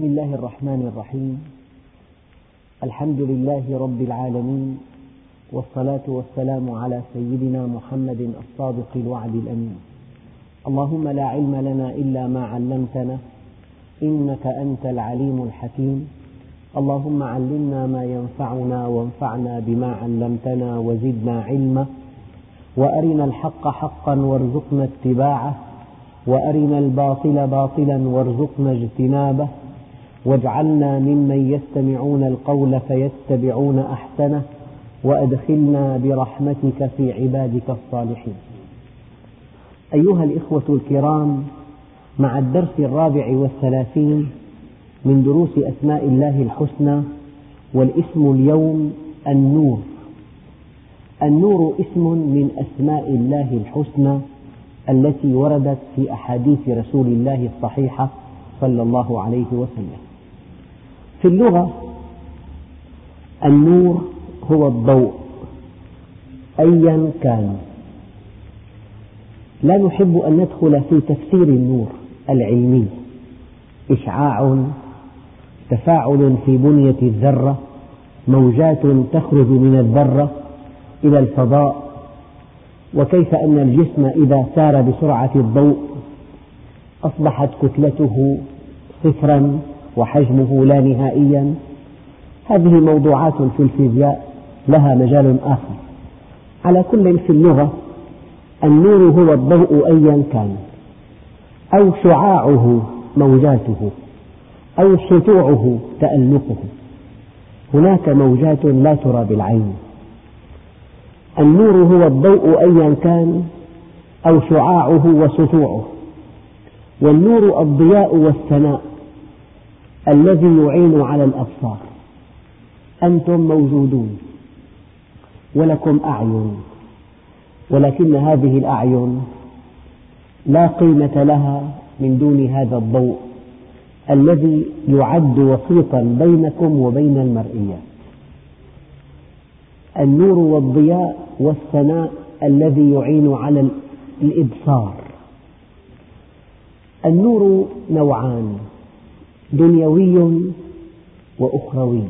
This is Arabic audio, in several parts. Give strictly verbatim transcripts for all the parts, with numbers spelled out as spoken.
بسم الله الرحمن الرحيم. الحمد لله رب العالمين، والصلاة والسلام على سيدنا محمد الصادق الوعد الأمين. اللهم لا علم لنا إلا ما علمتنا إنك أنت العليم الحكيم. اللهم علمنا ما ينفعنا وانفعنا بما علمتنا وزدنا علما، وأرنا الحق حقا وارزقنا اتباعه، وأرنا الباطل باطلا وارزقنا اجتنابه، واجعلنا ممن يستمعون القول فيتبعون أحسنه، وأدخلنا برحمتك في عبادك الصالحين. أيها الإخوة الكرام، مع الدرس الرابع والثلاثين من دروس أسماء الله الحسنى، والاسم اليوم النور. النور اسم من أسماء الله الحسنى التي وردت في أحاديث رسول الله الصحيحة صلى الله عليه وسلم. في اللغة النور هو الضوء أيا كان. لا نحب أن ندخل في تفسير النور العلمي، إشعاع، تفاعل في بنية الذرة، موجات تخرج من الذرة إلى الفضاء، وكيف أن الجسم إذا سار بسرعة الضوء أصبحت كتلته صفرا وحجمه لا نهائيا. هذه موضوعات في الفيزياء لها مجال آخر. على كل، في اللغة النور هو الضوء أيا كان، أو شعاعه موجاته، أو سطوعه تألقه. هناك موجات لا ترى بالعين. النور هو الضوء أيا كان، أو شعاعه وسطوعه. والنور الضياء والثناء الذي يعين على الأبصار. أنتم موجودون ولكم أعين، ولكن هذه الأعين لا قيمة لها من دون هذا الضوء الذي يعد وسيطا بينكم وبين المرئيات. النور والضياء والثناء الذي يعين على الإبصار. النور نوعان، دنيوي وأخروي.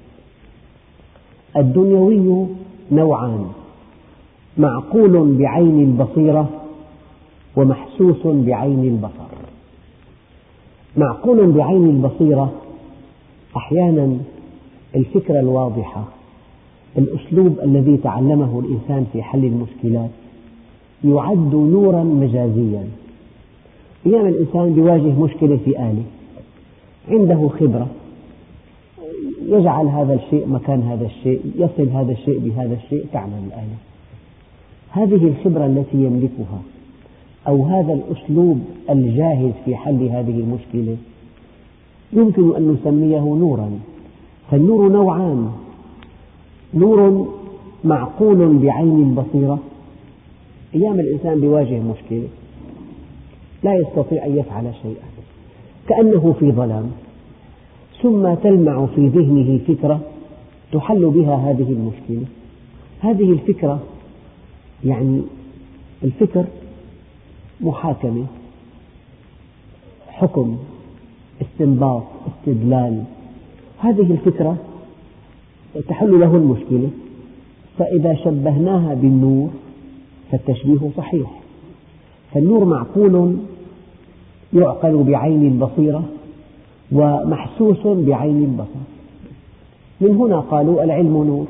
الدنيوي نوعان، معقول بعين البصيرة ومحسوس بعين البصر. معقول بعين البصيرة أحيانا الفكرة الواضحة، الأسلوب الذي تعلمه الإنسان في حل المشكلات يعد نورا مجازيا. أيام الإنسان يواجه مشكلة في آلة، عنده خبرة، يجعل هذا الشيء مكان هذا الشيء، يصل هذا الشيء بهذا الشيء، تعمل الآلة. هذه الخبرة التي يملكها أو هذا الأسلوب الجاهز في حل هذه المشكلة يمكن أن نسميه نورا. فالنور نوعان، نور معقول بعين البصيرة. أيام الإنسان يواجه مشكلة لا يستطيع أن يفعل شيئا، كأنه في ظلام، ثم تلمع في ذهنه فكرة تحل بها هذه المشكلة. هذه الفكرة يعني الفكر محاكمة، حكم، استنباط، استدلال. هذه الفكرة تحل له المشكلة. فإذا شبهناها بالنور فالتشبيه صحيح. فالنور معقول يعقل بعين البصيرة ومحسوس بعين البصر. من هنا قالوا العلم نور.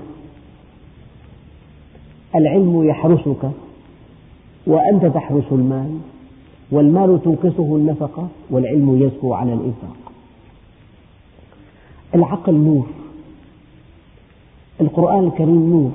العلم يحرسك وأنت تحرس المال، والمال تنقصه النفقة، والعلم يزكو على الإنفاق. العقل نور، القرآن الكريم نور.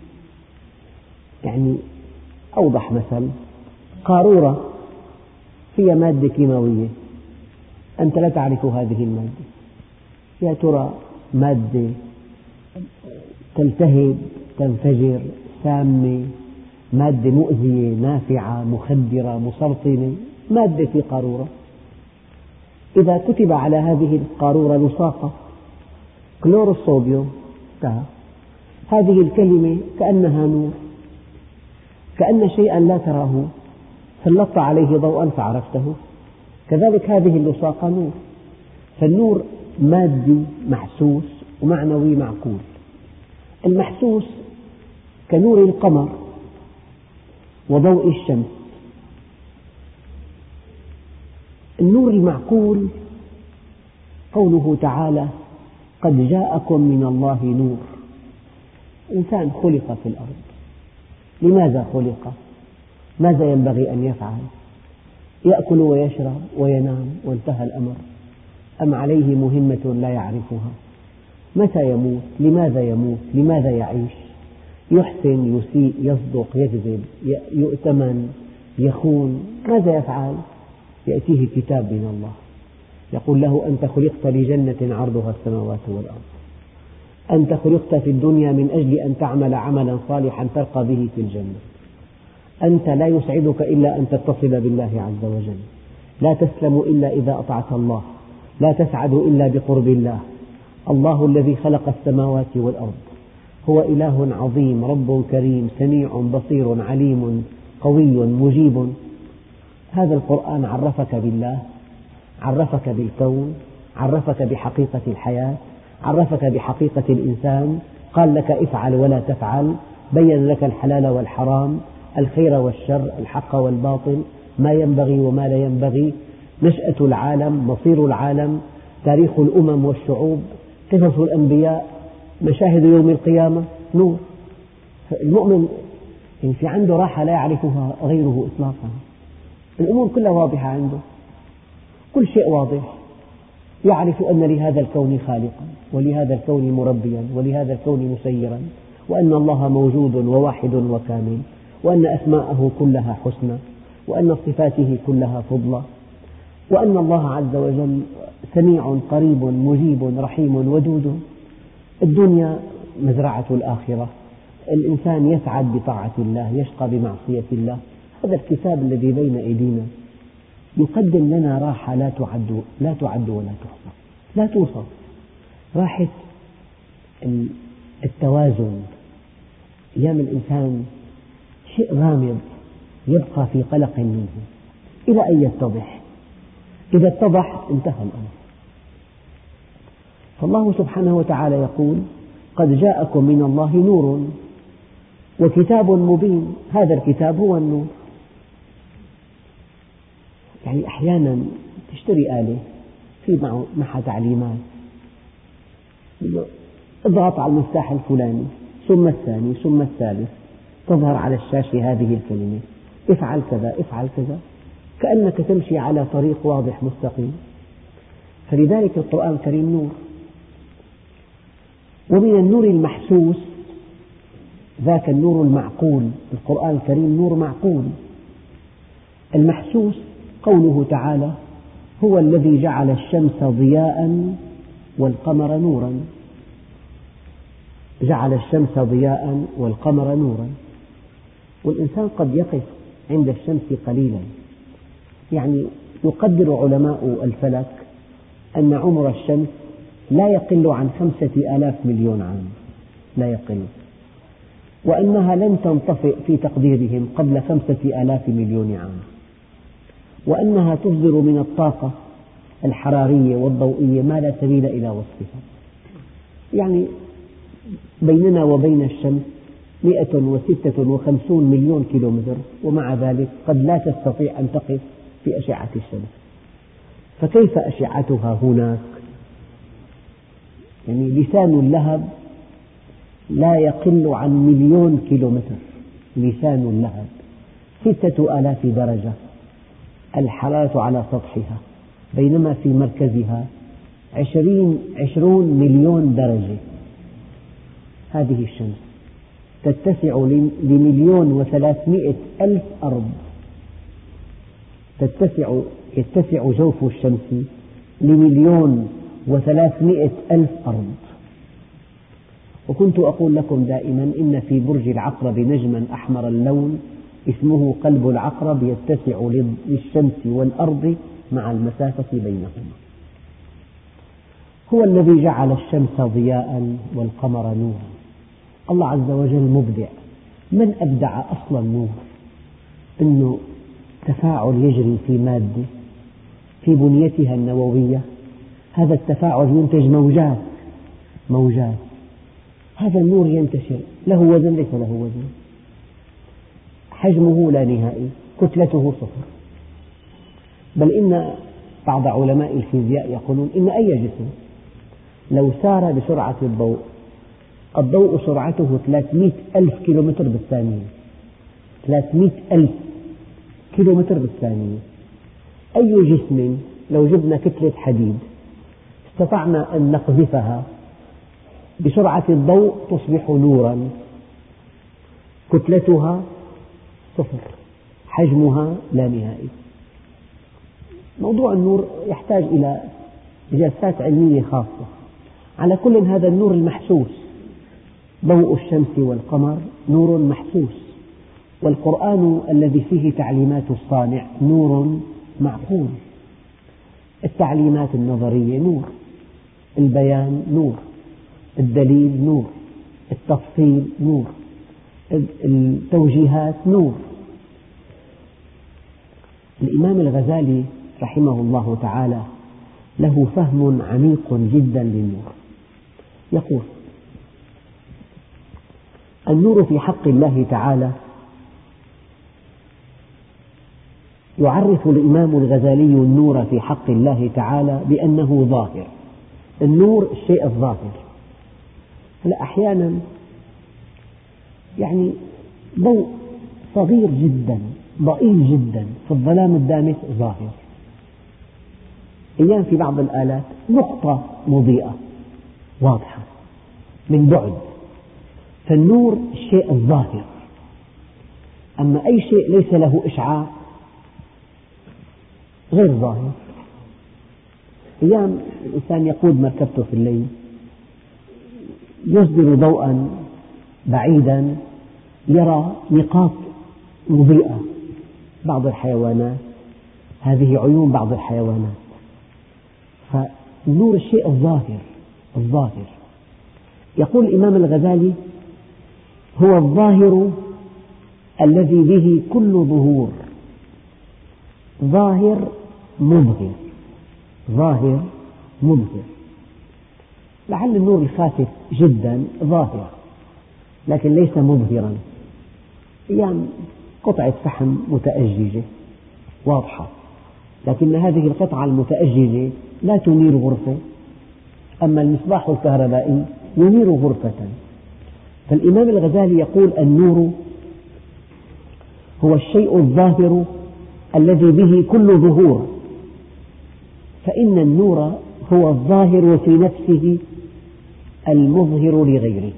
يعني أوضح مثل، قارورة فيها مادة كيماوية، أنت لا تعرف هذه المادة، يا ترى مادة تلتهب، تنفجر، سامة، مادة مؤذية، نافعة، مخدرة، مسرطنة، مادة في قارورة. إذا كتب على هذه القارورة لصاقة كلور الصوديوم انتهى. هذه الكلمة كأنها نور، كأن شيئا لا تراه سلطت عليه ضوءا فعرفته. كذلك هذه اللصاقة نور. فالنور مادي محسوس ومعنوي معقول. المحسوس كنور القمر وضوء الشمس. النور المعقول قوله تعالى: قد جاءكم من الله نور. الإنسان خلق في الأرض، لماذا خلق؟ ماذا ينبغي أن يفعل؟ يأكل ويشرب وينام وانتهى الأمر، أم عليه مهمة لا يعرفها؟ متى يموت؟ لماذا يموت؟ لماذا يعيش؟ يحسن، يسيء، يصدق، يكذب، يؤتمن، يخون، ماذا يفعل؟ يأتيه كتاب من الله يقول له: أنت خلقت لجنة عرضها السماوات والأرض، أنت خلقت في الدنيا من أجل أن تعمل عملا صالحا ترقى به في الجنة، أنت لا يسعدك إلا أن تتصل بالله عز وجل، لا تسلم إلا إذا أطعت الله، لا تسعد إلا بقرب الله. الله الذي خلق السماوات والأرض هو إله عظيم، رب كريم، سميع بصير عليم قوي مجيب. هذا القرآن عرفك بالله، عرفك بالكون، عرفك بحقيقة الحياة، عرفك بحقيقة الإنسان، قال لك افعل ولا تفعل، بين لك الحلال والحرام، الخير والشر، الحق والباطل، ما ينبغي وما لا ينبغي، نشأة العالم، مصير العالم، تاريخ الأمم والشعوب، قصص الأنبياء، مشاهد يوم القيامة، نور. المؤمن يعني في عنده راحة لا يعرفها غيره إطلاقا. الأمور كلها واضحة عنده، كل شيء واضح، يعرف أن لهذا الكون خالقا، ولهذا الكون مربيا، ولهذا الكون مسيرا، وأن الله موجود وواحد وكامل، وأن أسماءه كلها حسنى، وأن صفاته كلها فضلى، وأن الله عز وجل سميع قريب مجيب رحيم ودود. الدنيا مزرعة الآخرة، الإنسان يسعد بطاعة الله، يشقى بمعصية الله. هذا الكتاب الذي بين أيدينا يقدم لنا راحة لا تعد لا تعد ولا تحصى، لا توصف. راحة التوازن. أيام الإنسان شيء غامض يبقى في قلق منه إلى أن يتضح، إذا اتضح انتهى الأمر. فالله سبحانه وتعالى يقول: قد جاءكم من الله نور وكتاب مبين. هذا الكتاب هو النور. يعني أحيانا تشتري آلة في معها تعليمات، اضغط على المفتاح الفلاني ثم الثاني ثم الثالث، تظهر على الشاشة هذه الكلمة: افعل كذا افعل كذا، كأنك تمشي على طريق واضح مستقيم. فلذلك القرآن الكريم نور. ومن النور المحسوس ذاك النور المعقول. القرآن الكريم نور معقول. المحسوس قوله تعالى: هو الذي جعل الشمس ضياء والقمر نورا. جعل الشمس ضياء والقمر نورا. والإنسان قد يقف عند الشمس قليلا، يعني يقدر علماء الفلك أن عمر الشمس لا يقل عن خمسة آلاف مليون عام، لا يقل، وأنها لن تنطفئ في تقديرهم قبل خمسة آلاف مليون عام، وأنها تصدر من الطاقة الحرارية والضوئية ما لا سبيل إلى وصفها. يعني بيننا وبين الشمس مئة وستة وخمسون مليون كيلومتر، ومع ذلك قد لا تستطيع أن تقف في أشعة الشمس، فكيف أشعتها هناك؟ يعني لسان اللهب لا يقل عن مليون كيلومتر، لسان اللهب ستة آلاف درجة الحرارة على سطحها، بينما في مركزها عشرين عشرون مليون درجة. هذه الشمس تتسع لمليون وثلاثمئة ألف أرض، تتسع يتسع جوف الشمس لمليون وثلاثمئة ألف أرض. وكنت أقول لكم دائما إن في برج العقرب نجما أحمر اللون اسمه قلب العقرب، يتسع للشمس والأرض مع المسافة بينهما. هو الذي جعل الشمس ضياء والقمر نورا. الله عز وجل مبدع. من أبدع أصل النور؟ أنه تفاعل يجري في مادة في بنيتها النووية، هذا التفاعل ينتج موجات موجات هذا النور ينتشر، له وزن ليس له وزن، حجمه لا نهائي، كتلته صفر. بل إن بعض علماء الفيزياء يقولون إن أي جسم لو سار بسرعة الضوء، الضوء سرعته ثلاثمئة ألف كيلومتر بالثانية، ثلاثمئة ألف كيلومتر بالثانية، أي جسم لو جبنا كتلة حديد استطعنا أن نقذفها بسرعة الضوء تصبح نوراً، كتلتها صفر، حجمها لا نهائي. موضوع النور يحتاج إلى جلسات علمية خاصة. على كل هذا النور المحسوس، ضوء الشمس والقمر نور محسوس، والقرآن الذي فيه تعليمات الصانع نور معقول، التعليمات النظرية نور، البيان نور، الدليل نور، التفصيل نور، التوجيهات نور. الإمام الغزالي رحمه الله تعالى له فهم عميق جدا للنور. يقول: النور في حق الله تعالى، يعرف الإمام الغزالي النور في حق الله تعالى بأنه ظاهر. النور الشيء الظاهر. هلا أحيانا يعني ضوء صغير جدا ضئيل جدا في الظلام الدامس ظاهر، أيام في بعض الآلات نقطة مضيئة واضحة من بعد، فالنور الشيء الظاهر. أما أي شيء ليس له إشعاع غير ظاهر. أيام الإنسان يقود مركبته في الليل يصدر ضوءا بعيدا يرى نقاط مضيئة. بعض الحيوانات، هذه عيون بعض الحيوانات. فالنور الشيء الظاهر الظاهر. يقول الإمام الغزالي: هو الظاهر الذي به كل ظهور، ظاهر مظهر، ظاهر مظهر. لعل النور الخافت جدا ظاهر لكن ليس مظهرا. أيام قطعة فحم متأججة واضحة، لكن هذه القطعة المتأججة لا تنير غرفة، أما المصباح الكهربائي ينير غرفة. فالإمام الغزالي يقول: النور هو الشيء الظاهر الذي به كل ظهور، فإن النور هو الظاهر في نفسه المظهر لغيره.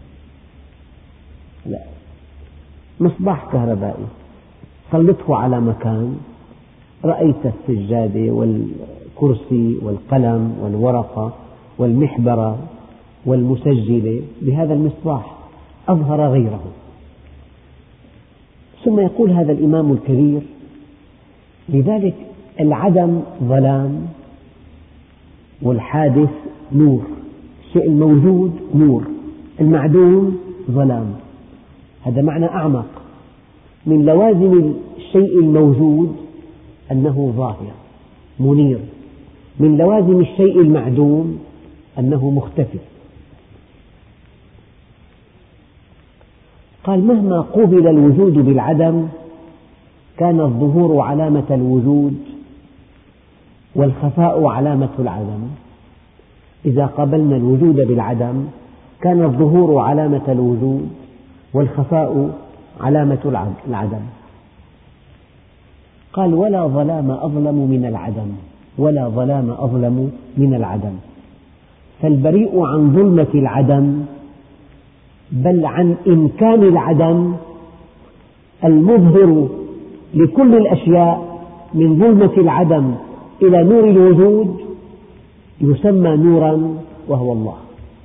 لا. مصباح كهربائي سلطه على مكان، رأيت السجادة والكرسي والقلم والورقة والمحبرة والمسجلة بهذا المصباح، أظهر غيره. ثم يقول هذا الإمام الكبير: لذلك العدم ظلام والحادث نور، الشيء الموجود نور، المعدوم ظلام. هذا معنى أعمق. من لوازم الشيء الموجود أنه ظاهر منير، من لوازم الشيء المعدوم أنه مختفي. قال: مهما قوبل الوجود بالعدم كان الظهور علامة الوجود والخفاء علامة العدم. إذا قابلنا الوجود بالعدم كان الظهور علامة الوجود والخفاء علامة العدم. قال: ولا ظلام أظلم من العدم، ولا ظلام أظلم من العدم، فالبريء عن ظلمة العدم بل عن إمكان العدم المظهر لكل الأشياء من ظلمة العدم إلى نور الوجود يسمى نورا، وهو الله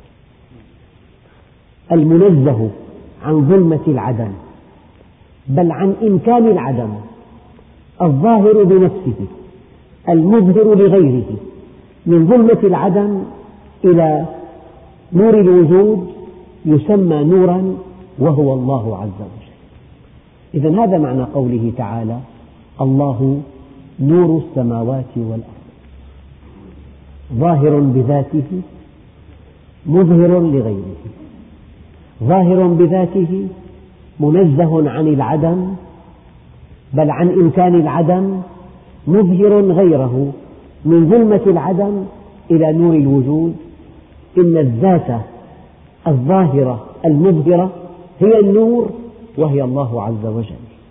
المنزه عن ظلمة العدم بل عن إمكان العدم، الظاهر بنفسه المظهر لغيره من ظلمة العدم إلى نور الوجود يسمى نورا، وهو الله عز وجل. إذن هذا معنى قوله تعالى: الله نور السماوات والأرض. ظاهر بذاته مظهر لغيره، ظاهر بذاته منزه عن العدم بل عن إمكان العدم، مظهر غيره من ظلمة العدم إلى نور الوجود. إن الذات الظاهرة المظهرة هي النور وهي الله عز وجل،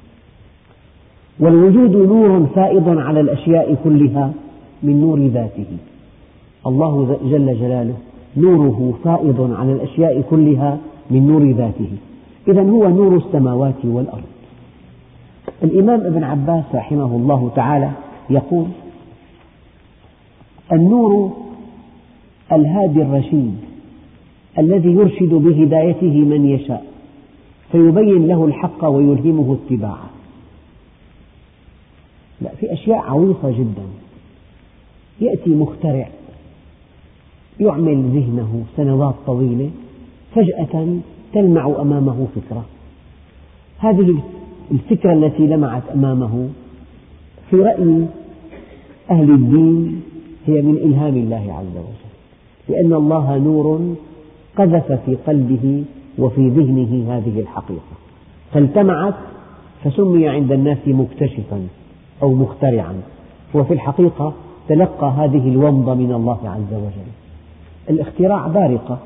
والوجود نور فائض على الأشياء كلها من نور ذاته. الله جل جلاله نوره فائض على الأشياء كلها من نور ذاته، إذن هو نور السماوات والأرض. الإمام ابن عباس رحمه الله تعالى يقول: النور الهادي الرشيد الذي يرشد بهدايته من يشاء فيبين له الحق ويلهمه اتباعه. لا، في أشياء عويصة جدا، يأتي مخترع يعمل ذهنه سنوات طويلة، فجأة تلمع أمامه فكرة، هذه الفكرة التي لمعت أمامه في رأي أهل الدين هي من إلهام الله عز وجل، لأن الله نور قذف في قلبه وفي ذهنه هذه الحقيقة فالتمعت، فسمي عند الناس مكتشفا أو مخترعا، وفي الحقيقة تلقى هذه الومضة من الله عز وجل. الاختراع بارقة.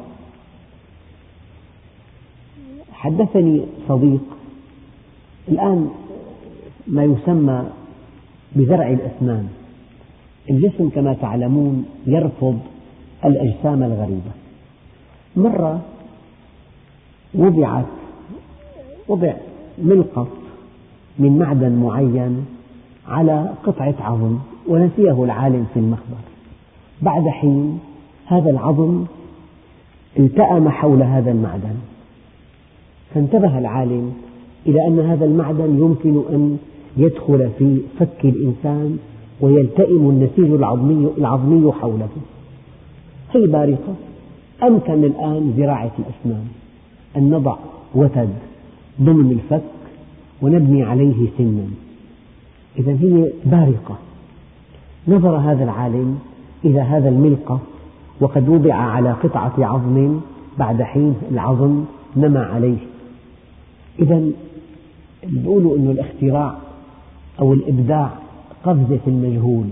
حدثني صديق الآن ما يسمى بزرع الأسنان، الجسم كما تعلمون يرفض الأجسام الغريبة. مرة وضعت وضع ملقط من معدن معين على قطعة عظم ونسيه العالم في المخبر، بعد حين هذا العظم التأم حول هذا المعدن، فانتبه العالم إلى أن هذا المعدن يمكن أن يدخل في فك الإنسان ويلتئم النسيج العظمي, العظمي حوله. هي بارقة. أمكن الآن زراعة الأسنان، أن نضع وتد ضمن الفك ونبني عليه سنا، إذن هي بارقة. نظر هذا العالم إلى هذا الملقط وقد وضع على قطعة عظم، بعد حين العظم نمى عليه. إذن يقولوا أن الاختراع أو الإبداع قفزة في المجهول،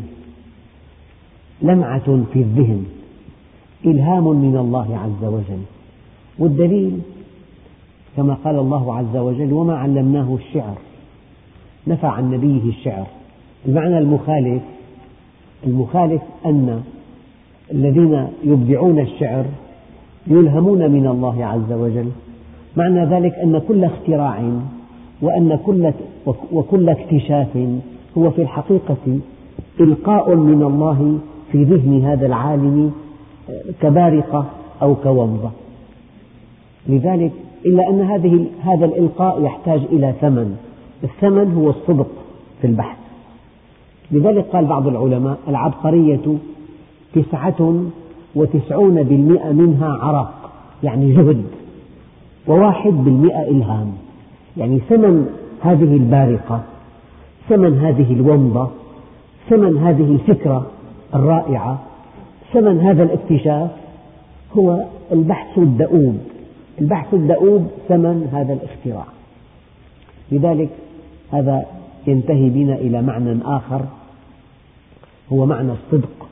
لمعة في الذهن، إلهام من الله عز وجل. والدليل كما قال الله عز وجل: وما علمناه الشعر، نفى عن نبيه الشعر. المعنى المخالف المخالف أن الذين يبدعون الشعر يلهمون من الله عز وجل، معنى ذلك أن كل اختراع وأن كل وكل اكتشاف هو في الحقيقة إلقاء من الله في ذهن هذا العالم كبارقة أو كومضة. لذلك إلا أن هذه هذا الإلقاء يحتاج إلى ثمن، الثمن هو الصدق في البحث. لذلك قال بعض العلماء: العبقرية تسعة وتسعون بالمئة منها عرق، يعني جهد، وواحد بالمئة إلهام. يعني ثمن هذه البارقة، ثمن هذه الومضة، ثمن هذه الفكرة الرائعة، ثمن هذا الاكتشاف هو البحث الدؤوب. البحث الدؤوب ثمن هذا الاختراع. لذلك هذا ينتهي بنا إلى معنى آخر، هو معنى الصدق.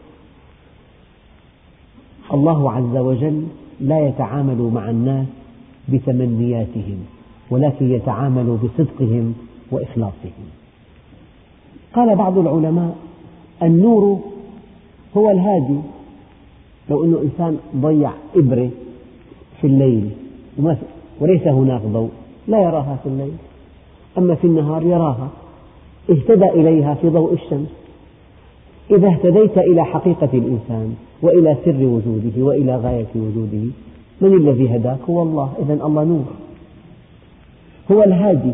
الله عز وجل لا يتعامل مع الناس بتمنياتهم، ولكن يتعامل بصدقهم وإخلاصهم. قال بعض العلماء: النور هو الهادي. لو أن إنسان ضيع إبرة في الليل وليس هناك ضوء لا يراها في الليل، أما في النهار يراها، اهتدى إليها في ضوء الشمس. إذا اهتديت إلى حقيقة الإنسان وإلى سر وجوده وإلى غاية وجوده، من الذي هداك؟ هو الله. إذن الله نور، هو الهادي.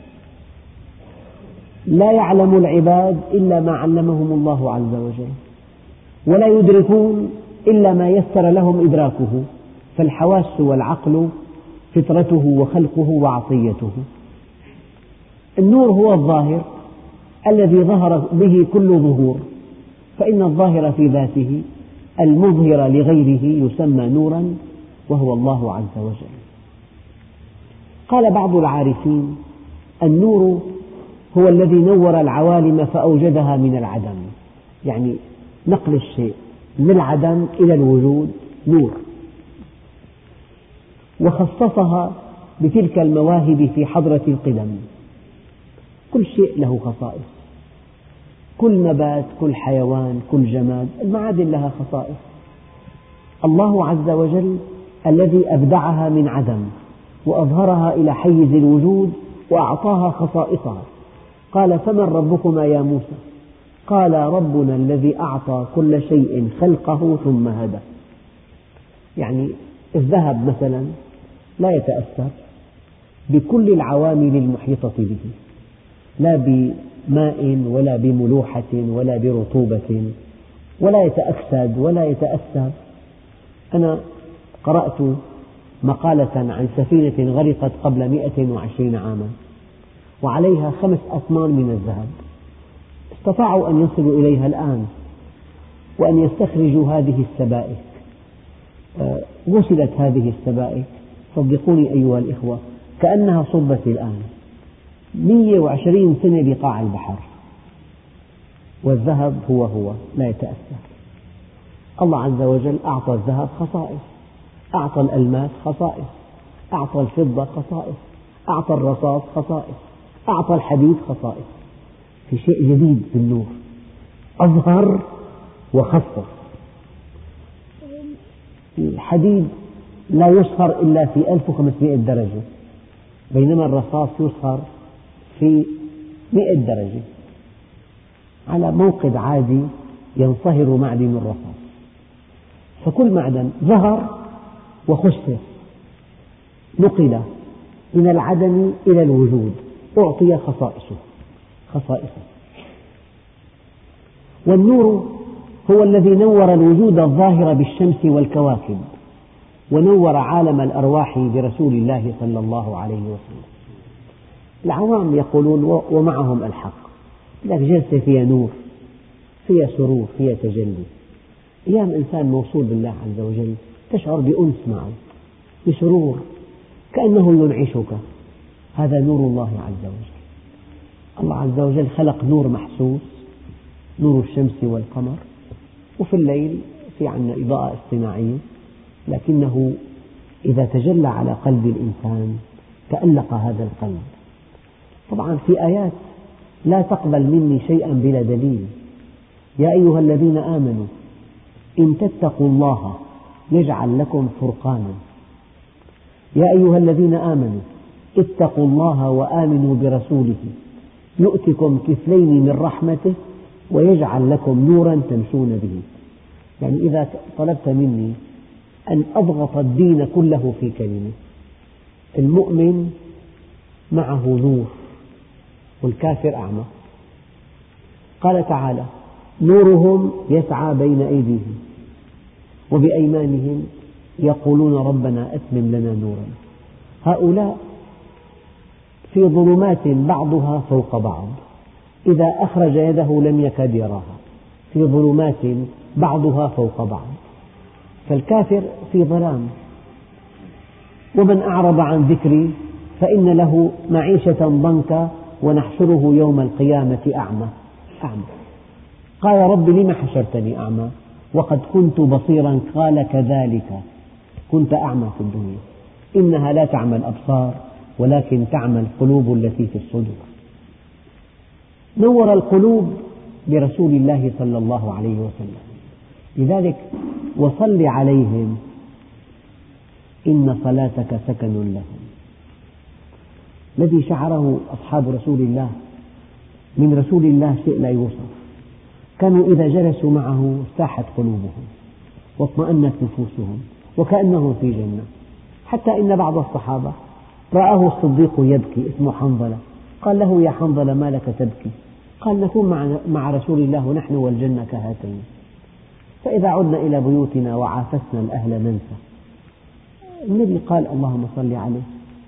لا يعلم العباد إلا ما علمهم الله عز وجل، ولا يدركون إلا ما يسر لهم إدراكه، فالحواس والعقل فطرته وخلقه وعطيته. النور هو الظاهر الذي ظهر به كل ظهور، فإن الظاهر في ذاته المظهر لغيره يسمى نورا، وهو الله عز وجل. قال بعض العارفين: النور هو الذي نور العوالم فأوجدها من العدم، يعني نقل الشيء من العدم إلى الوجود نور، وخصصها بتلك المواهب في حضرة القدم. كل شيء له خصائص، كل نبات، كل حيوان، كل جماد، المعادن لها خصائص. الله عز وجل الذي أبدعها من عدم وأظهرها إلى حيز الوجود وأعطاها خصائصها. قال: فمن ربكما يا موسى؟ قال: ربنا الذي أعطى كل شيء خلقه ثم هدى. يعني الذهب مثلا لا يتأثر بكل العوامل المحيطة به، لا بماء ولا بملوحة ولا برطوبة، ولا يتأكسد ولا يتأثر. أنا قرأت مقالة عن سفينة غرقت قبل مئة وعشرين عاما وعليها خمس أطنان من الذهب، استطاعوا أن يصلوا إليها الآن وأن يستخرجوا هذه السبائك. غسلت هذه السبائك، صدقوني أيها الإخوة، كأنها صبت الآن، مئة وعشرين سنة بقاع البحر، والذهب هو هو لا يتأثر. الله عز وجل أعطى الذهب خصائص، أعطى الألماس خصائص، أعطى الفضة خصائص، أعطى الرصاص خصائص، أعطى الحديد خصائص. في شيء جديد في النور، أظهر وخصص. الحديد لا يصهر إلا في ألف وخمسمئة درجة، بينما الرصاص يصهر في مئة درجة. على موقد عادي ينصهر معدن الرصاص. فكل معدن ظهر وخصص، نقل من العدم إلى الوجود، أعطي خصائصه خصائصه. والنور هو الذي نور الوجود الظاهر بالشمس والكواكب، ونور عالم الأرواح برسول الله صلى الله عليه وسلم. العوام يقولون ومعهم الحق، لك جلسة فيها نور، فيها سرور، فيها تجلي. أيام إنسان موصول بالله عز وجل تشعر بأنس معه، بسرور، كأنه ينعشك. هذا نور الله عز وجل. الله عز وجل خلق نور محسوس، نور الشمس والقمر، وفي الليل في عندنا إضاءة اصطناعية، لكنه إذا تجلى على قلب الإنسان تألق هذا القلب. طبعا في آيات لا تقبل مني شيئا بلا دليل. يا أيها الذين آمنوا إن تتقوا الله يجعل لكم فرقانا. يا أيها الذين آمنوا اتقوا الله وآمنوا برسوله يؤتكم كفلين من رحمته ويجعل لكم نورا تمشون به. يعني إذا طلبت مني أن أضغط الدين كله في كلمة، المؤمن معه نور والكافر أعمى. قال تعالى: نورهم يسعى بين أيديهم وبأيمانهم يقولون ربنا أتمم لنا نورا. هؤلاء في ظلمات بعضها فوق بعض، إذا أخرج يده لم يكد يراها، في ظلمات بعضها فوق بعض. فالكافر في ظلام. ومن أعرض عن ذكري فإن له معيشة ضنكا ونحشره يوم القيامة أعمى. أعمى. قال: رب لم حشرتني أعمى وقد كنت بصيرا؟ قال: كذلك كنت أعمى في الدنيا، إنها لا تعمى الأبصار ولكن تعمى القلوب التي في الصدور. نور القلوب برسول الله صلى الله عليه وسلم. لذلك وصل عليهم إن صلاتك سكن لهم. الذي شعره أصحاب رسول الله من رسول الله شيء لا يوصف. كانوا إذا جلسوا معه ارتاحت قلوبهم واطمأنت نفوسهم وكأنهم في جنة. حتى إن بعض الصحابة رآه الصديق يبكي، اسمه حنظلة، قال له: يا حنظلة ما لك تبكي؟ قال: نكون مع رسول الله ونحن والجنة كهاتين، فإذا عدنا إلى بيوتنا وعافسنا الأهل ننسى. النبي قال: اللهم صل عليه.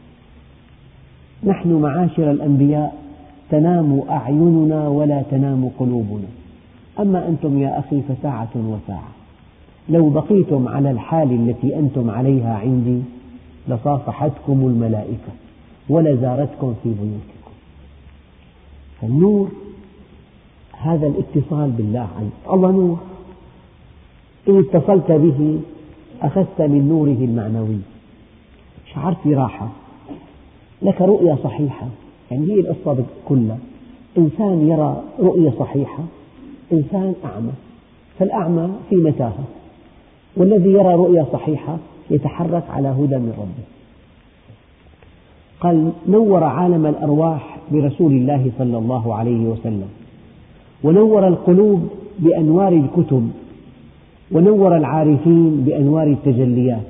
نحن معاشر الأنبياء تنام أعيننا ولا تنام قلوبنا، أما أنتم يا أخي فساعة وساعة. لو بقيتم على الحال التي أنتم عليها عندي لصافحتكم الملائكة ولزارتكم في بيوتكم. فالنور هذا الاتصال بالله عز الله نور، إن اتصلت به أخذت من نوره المعنوي، شعرت براحة، لك رؤية صحيحة. يعني هي القصة كلها، إنسان يرى رؤية صحيحة، إنسان أعمى، فالأعمى في متاهة، والذي يرى رؤية صحيحة يتحرك على هدى من ربه. قال نور عالم الأرواح برسول الله صلى الله عليه وسلم، ونور القلوب بأنوار الكتب، ونور العارفين بأنوار التجليات.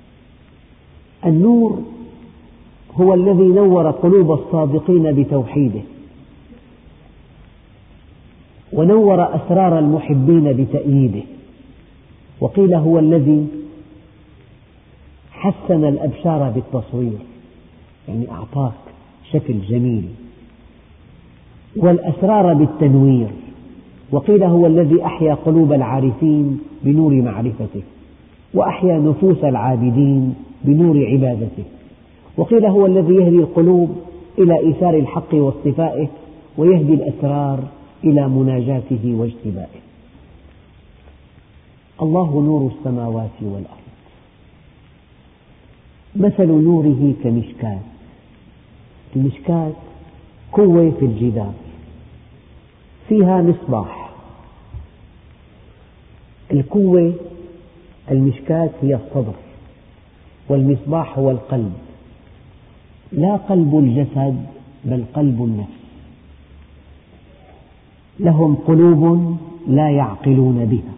النور هو الذي نور قلوب الصادقين بتوحيده، ونور أسرار المحبين بتأييده، وقيل هو الذي حسن الأبشار بالتصوير، يعني أعطاك شكل جميل، والأسرار بالتنوير، وقيل هو الذي أحيا قلوب العارفين بنور معرفته، وأحيا نفوس العابدين بنور عبادته، وقيل هو الذي يهدي القلوب إلى إيثار الحق واصطفائه، ويهدي الأسرار إلى مناجاته واجتبائه. الله نور السماوات والأرض، مثل نوره كمشكاة. المشكاة قوة في الجدار فيها مصباح، القوة المشكاة هي الصدر، والمصباح هو القلب، لا قلب الجسد بل قلب النفس. لهم قلوب لا يعقلون بها.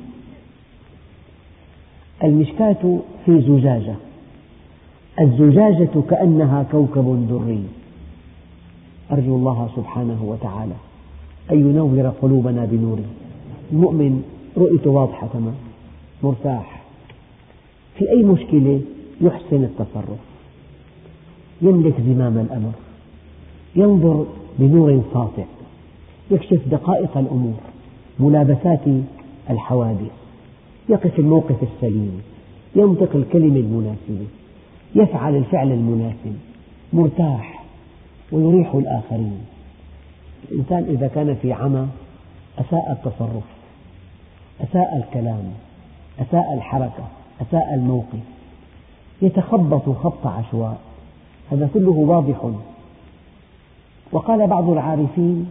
المشكاة في زجاجة، الزجاجة كأنها كوكب دري. أرجو الله سبحانه وتعالى أن ينور قلوبنا بنوره. المؤمن رؤيته واضحة تمام، مرتاح، في أي مشكلة يحسن التصرف، يملك زمام الأمر، ينظر بنور ساطع، يكشف دقائق الأمور، ملابسات الحوادث، يقف الموقف السليم، ينطق الكلمة المناسبة، يفعل الفعل المناسب، مرتاح ويريح الآخرين. الإنسان إذا كان في عمى أساء التصرف، أساء الكلام، أساء الحركة، أساء الموقف، يتخبط خبط عشواء، هذا كله واضح. وقال بعض العارفين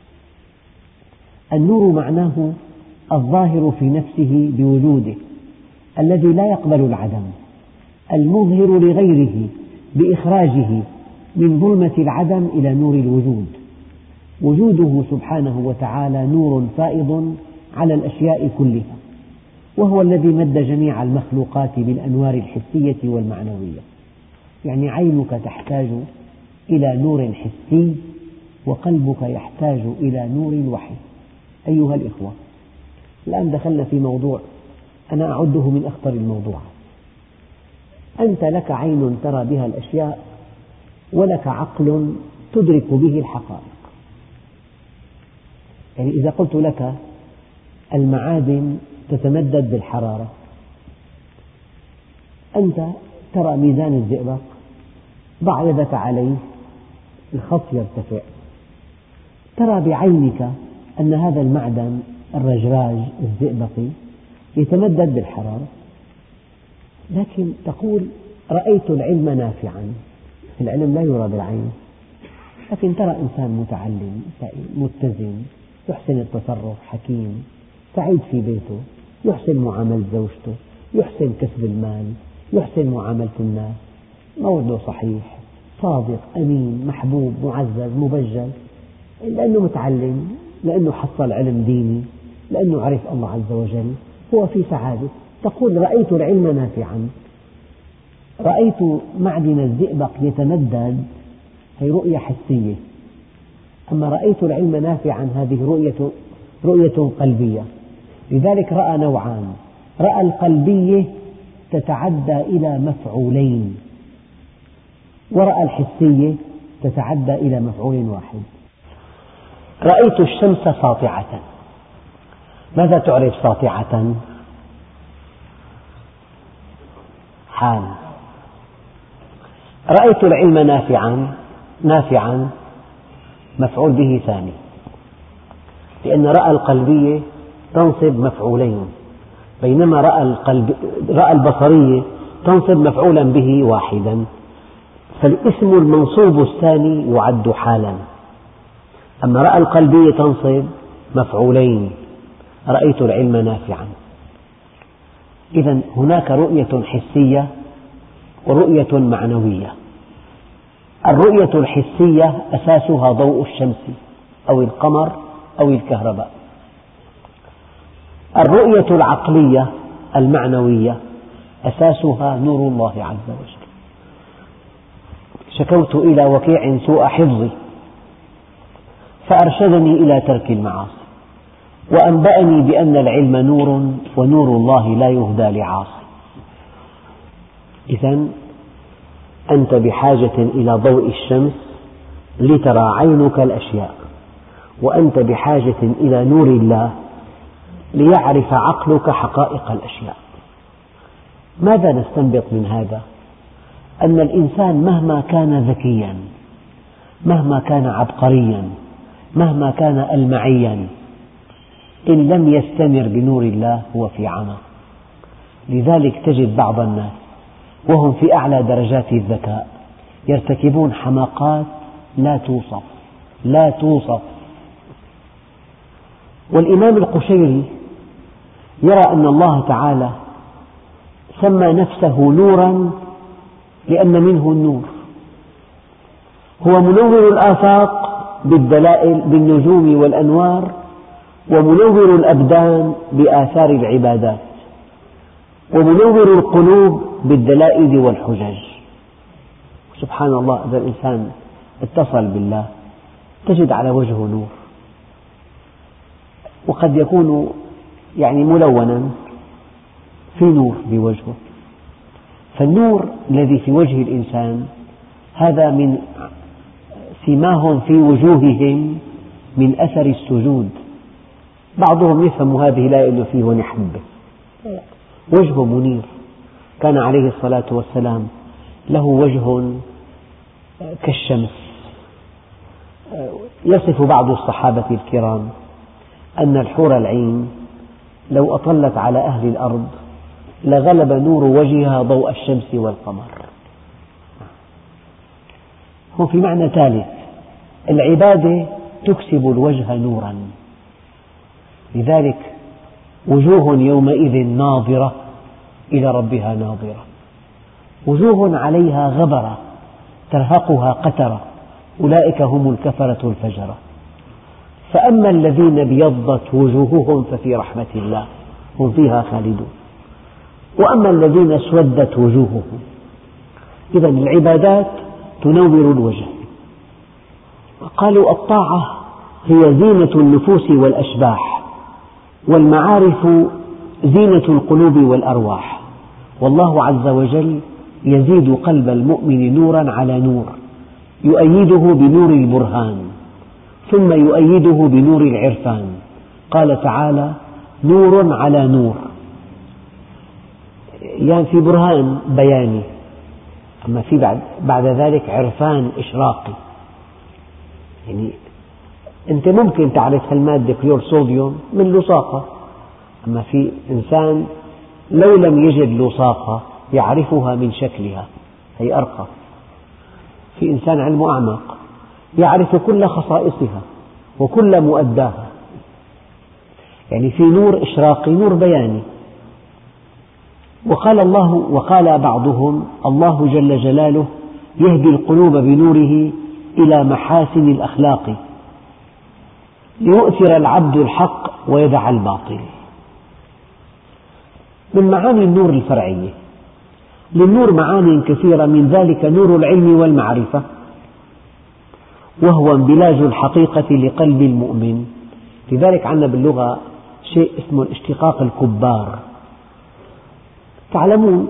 النور معناه الظاهر في نفسه بوجوده، الذي لا يقبل العدم، المظهر لغيره بإخراجه من ظلمة العدم إلى نور الوجود. وجوده سبحانه وتعالى نور فائض على الأشياء كلها، وهو الذي مد جميع المخلوقات بالأنوار الحسية والمعنوية. يعني عينك تحتاج إلى نور حسي، وقلبك يحتاج إلى نور الوحي. أيها الإخوة، الآن دخلنا في موضوع أنا أعده من أخطر الموضوعات. أنت لك عين ترى بها الأشياء، ولك عقل تدرك به الحقائق. يعني إذا قلت لك المعادن تتمدد بالحرارة، أنت ترى ميزان الزئبق، ضع يدك عليه الخط يرتفع، ترى بعينك أن هذا المعدن الرجراج الزئبقي يتمدد بالحرارة، لكن تقول رأيت العلم نافعا. العلم لا يرى بالعين، لكن ترى إنسان متعلم متزن، يحسن التصرف، حكيم، سعيد في بيته، يحسن معاملة زوجته، يحسن كسب المال، يحسن معاملة الناس، موعده صحيح، صادق، أمين، محبوب، معزز، مبجل، لأنه متعلم، لأنه حصل علم ديني، لأنه عرف الله عز وجل، هو في سعادة. تقول رأيت العلم نافعا، رأيت معدن الزئبق يتمدد، هي رؤية حسية. أما رأيت العلم نافعا هذه رؤية رؤية قلبية. لذلك رأى نوعان، رأى القلبية تتعدى إلى مفعولين، ورأى الحسية تتعدى إلى مفعول واحد. رأيت الشمس ساطعة. ماذا تعرف ساطعة؟ حال. رأيت العلم نافعا، نافعا مفعول به ثاني، لأن رأى القلبية تنصب مفعولين، بينما رأى, القلب رأى البصرية تنصب مفعولا به واحدا، فالاسم المنصوب الثاني يعد حالا. أما رأى القلبية تنصب مفعولين، رأيت العلم نافعا. إذن هناك رؤية حسية ورؤية معنوية. الرؤية الحسية أساسها ضوء الشمس أو القمر أو الكهرباء. الرؤية العقلية المعنوية أساسها نور الله عز وجل. شكوت إلى وكيع سوء حفظي فأرشدني إلى ترك المعاصي، وأنبأني بأن العلم نور ونور الله لا يهدى لعاصي. إذن أنت بحاجة إلى ضوء الشمس لترى عينك الأشياء، وأنت بحاجة إلى نور الله ليعرف عقلك حقائق الأشياء. ماذا نستنبط من هذا؟ أن الإنسان مهما كان ذكيا، مهما كان عبقريا، مهما كان ألمعيا، إن لم يستنر بنور الله هو في عمى. لذلك تجد بعض الناس وهم في أعلى درجات الذكاء يرتكبون حماقات لا توصف، لا توصف. والإمام القشيري يرى أن الله تعالى سمى نفسه نورا لأن منه النور، هو منور الآفاق بالدلائل بالنجوم والأنوار، ومنور الأبدان بآثار العبادات، ومنور القلوب بالدلائل والحجج. سبحان الله، إذا الإنسان اتصل بالله تجد على وجهه نور، وقد يكون يعني ملونا في نور بوجهه. فالنور الذي في وجه الإنسان هذا من سماهم في وجوههم من أثر السجود. بعضهم يفهم هذه الآية أنه فيه ونحبه، وجهه منير. كان عليه الصلاة والسلام له وجه كالشمس. يصف بعض الصحابة الكرام أن الحور العين لو أطلت على أهل الأرض لغلب نور وجهها ضوء الشمس والقمر. هو في معنى ثالث، العبادة تكسب الوجه نورا، لذلك وجوه يومئذ ناظرة إلى ربها ناظرة، وجوه عليها غبرة ترهقها قترة، أولئك هم الكفرة الفجرة. فأما الذين ابيضت وجوههم ففي رحمة الله هم فيها خالدون، وأما الذين اسودت وجوههم. إذن العبادات تنور الوجه. قالوا الطاعة هي زينة النفوس والأشباح، والمعارف زينة القلوب والأرواح، والله عز وجل يزيد قلب المؤمن نورا على نور، يؤيده بنور البرهان، ثم يؤيده بنور العرفان. قال تعالى: نور على نور، يعني في برهان بياني، أما في بعد, بعد ذلك عرفان إشراقي. يعني أنت ممكن تعرف هالمادة كلور صوديوم من لصاقة، أما في إنسان لو لم يجد لصاقة يعرفها من شكلها، هي أرقى. في إنسان علمه أعمق يعرف كل خصائصها وكل مؤداها. يعني في نور إشراقي، نور بياني. وقال الله وقال بعضهم: الله جل جلاله يهدي القلوب بنوره إلى محاسن الأخلاق ليؤثر العبد الحق ويدع الباطل. من معاني النور الفرعية. للنور معان كثيرة، من ذلك نور العلم والمعرفة، وهو انبلاج الحقيقة لقلب المؤمن. لذلك عندنا باللغة شيء اسمه الاشتقاق الكبار. تعلمون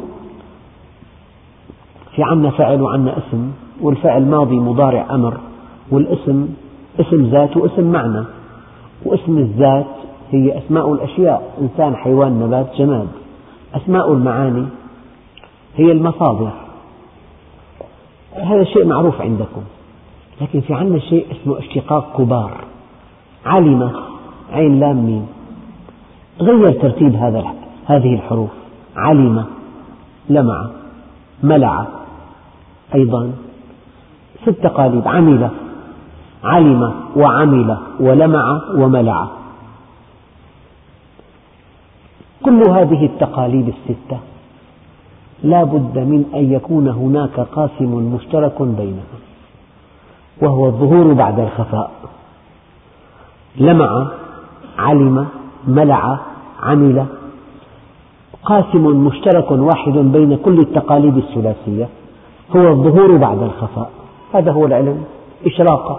في عنا فعل وعنا اسم، والفعل ماضي مضارع أمر، والاسم اسم ذات واسم معنى. واسم الذات هي أسماء الأشياء، إنسان حيوان نبات جماد. أسماء المعاني هي المصادر، هذا شيء معروف عندكم. لكن في عندنا شيء اسمه اشتقاق كبار. علم عين لام ميم، غير ترتيب هذا هذه الحروف. علم، لمع، ملع، أيضا ست تقاليد. عمل، علم وعمل ولمع وملع. كل هذه التقاليد الستة لا بد من أن يكون هناك قاسم مشترك بينها، وهو الظهور بعد الخفاء. لمع، علم، ملع، عمل، قاسم مشترك واحد بين كل التقاليد الثلاثية هو الظهور بعد الخفاء. هذا هو العلم، إشراقة.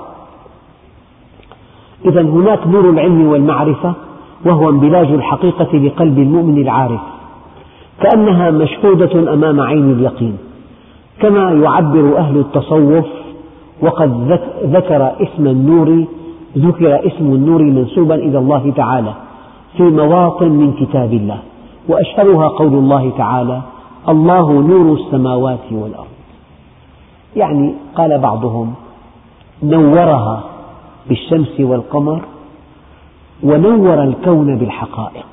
إذا هناك نور العلم والمعرفة، وهو انبلاج الحقيقة لقلب المؤمن العارف، كأنها مشهودة أمام عين اليقين، كما يعبر أهل التصوف. وقد ذكر اسم النور ذكر اسم النور منسوبا إلى الله تعالى في مواطن من كتاب الله، وأشهرها قول الله تعالى: الله نور السماوات والأرض. يعني قال بعضهم: نورها بالشمس والقمر، ونور الكون بالحقائق.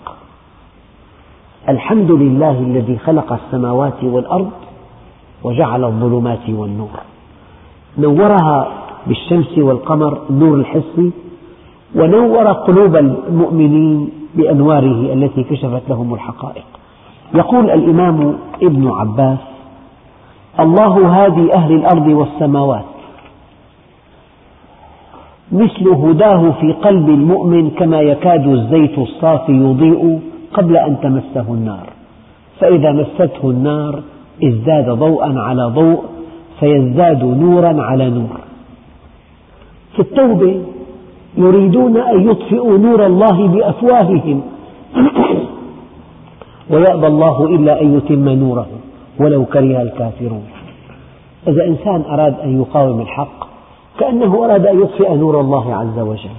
الحمد لله الذي خلق السماوات والأرض وجعل الظلمات والنور. نورها بالشمس والقمر، النور الحسي، ونور قلوب المؤمنين بأنواره التي كشفت لهم الحقائق. يقول الإمام ابن عباس: الله هادي أهل الأرض والسماوات، مثل هداه في قلب المؤمن كما يكاد الزيت الصافي يضيء قبل أن تمسه النار، فإذا مسته النار ازداد ضوءا على ضوء، فيزداد نورا على نور. في التوبة: يريدون أن يطفئوا نور الله بأفواههم ويأبى الله إلا أن يتم نوره ولو كره الكافرون. إذا إنسان أراد أن يقاوم الحق كأنه أراد أن يطفئ نور الله عز وجل.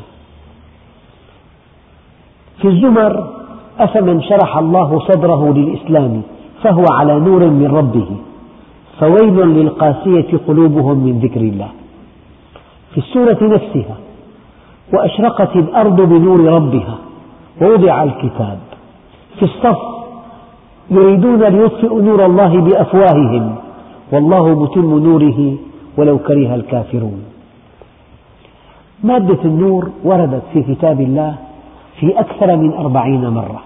في الزمر: أفمن شرح الله صدره للإسلام فهو على نور من ربه فويل للقاسية قلوبهم من ذكر الله. في السورة نفسها: وأشرقت الأرض بنور ربها ووضع الكتاب. في الصف: يريدون ليطفئوا نور الله بأفواههم والله متم نوره ولو كره الكافرون. مادة النور وردت في كتاب الله في أكثر من أربعين مرة.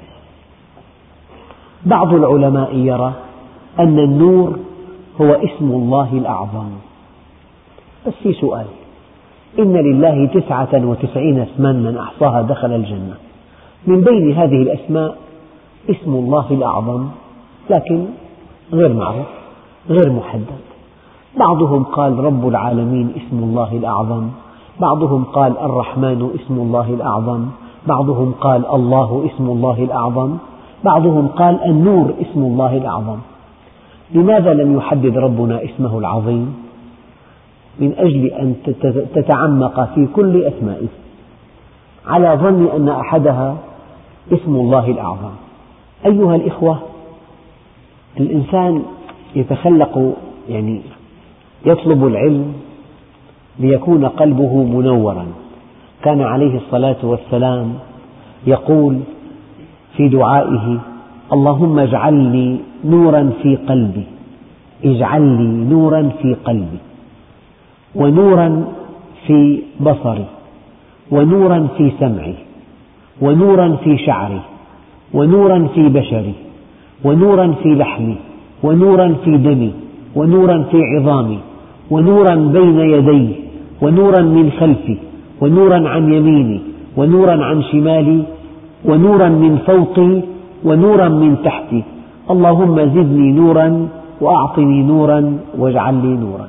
بعض العلماء يرى أن النور هو اسم الله الأعظم. بس في سؤال: إن لله تسعة وتسعين اسما من أحصاها دخل الجنة. من بين هذه الأسماء اسم الله الأعظم، لكن غير معروف، غير محدد. بعضهم قال رب العالمين اسم الله الأعظم، بعضهم قال الرحمن اسم الله الأعظم، بعضهم قال الله اسم الله الأعظم، بعضهم قال النور اسم الله الأعظم. لماذا لم يحدد ربنا اسمه العظيم؟ من أجل أن تتعمق في كل أسمائه، على ظن أن أحدها اسم الله الأعظم. أيها الإخوة، الإنسان يتخلق، يعني يطلب العلم ليكون قلبه منورا. كان عليه الصلاة والسلام يقول في دعائه: اللهم اجعل لي نورا في قلبي، اجعل لي نورا في قلبي، ونورا في بصري، ونورا في سمعي، ونورا في شعري، ونورا في بشري، ونورا في لحمي، ونورا في دمي، ونورا في عظامي، ونورا بين يدي، ونورا من خلفي، ونورا عن يميني، ونورا عن شمالي، ونورا من فوقي، ونورا من تحتي. اللهم زدني نورا وأعطني نورا واجعل لي نورا.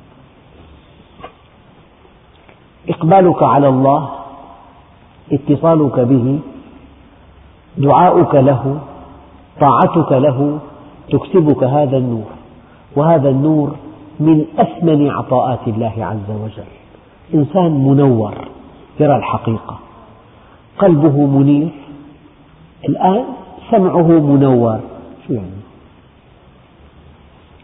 إقبالك على الله، اتصالك به، دعاؤك له، طاعتك له تكسبك هذا النور، وهذا النور من أثمن عطاءات الله عز وجل. إنسان منور يرى الحقيقة، قلبه منير. الآن سمعه منور، شو يعني؟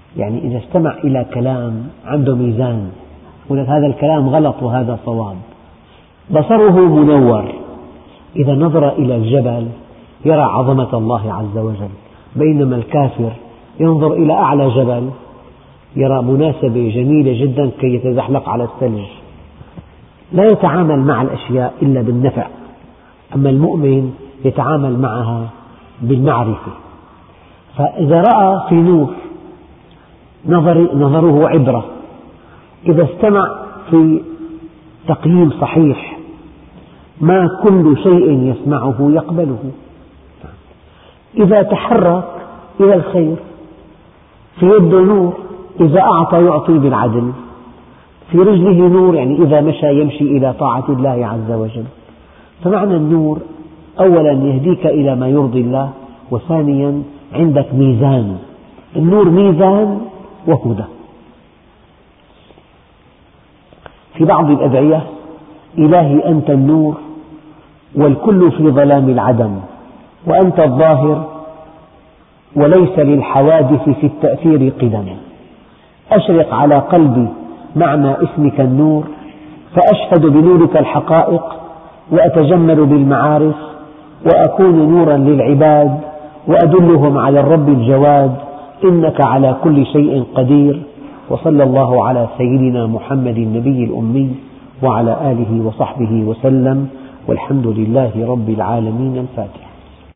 يعني إذا استمع إلى كلام عنده ميزان، يقول لك هذا الكلام غلط وهذا صواب. بصره منور، إذا نظر إلى الجبل يرى عظمة الله عز وجل، بينما الكافر ينظر إلى أعلى جبل يرى مناسبة جميلة جدا كي يتزحلق على الثلج. لا يتعامل مع الأشياء إلا بالنفع، أما المؤمن يتعامل معها بالمعرفة. فإذا رأى في نور نظر نظره عبرة، إذا استمع في تقييم صحيح، ما كل شيء يسمعه يقبله. إذا تحرك إلى الخير، في يده نور، إذا أعطى يعطي بالعدل، في رجله نور، يعني إذا مشى يمشي إلى طاعة الله عز وجل. فمعنى النور أولا يهديك إلى ما يرضي الله، وثانيا عندك ميزان، النور ميزان وهدى. في بعض الأدعية: إلهي أنت النور والكل في ظلام العدم، وأنت الظاهر وليس للحوادث في التأثير قدم، أشرق على قلبي معنى اسمك النور، فأشهد بنورك الحقائق وأتجمل بالمعارف، وأكون نورا للعباد وأدلهم على الرب الجواد، إنك على كل شيء قدير. وصلى الله على سيدنا محمد النبي الأمي وعلى آله وصحبه وسلم، والحمد لله رب العالمين. الفاتحة.